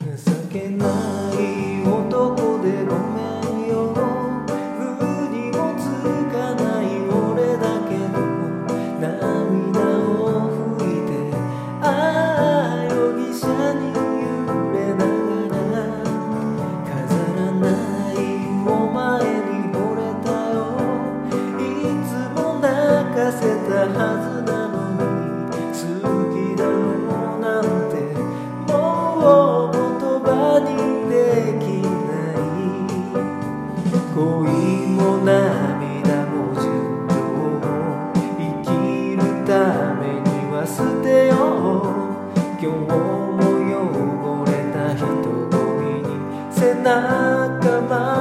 情けない男でごめんよ、風にもつかない俺だけど涙を拭いて、ああ容疑者に揺れながら、飾らないお前に惚れたよ、いつも泣かせたはずなのに、好きだよなんてもう言葉にできない。恋も涙も純情も生きるためには捨てよう。今日も汚れた人混みに背中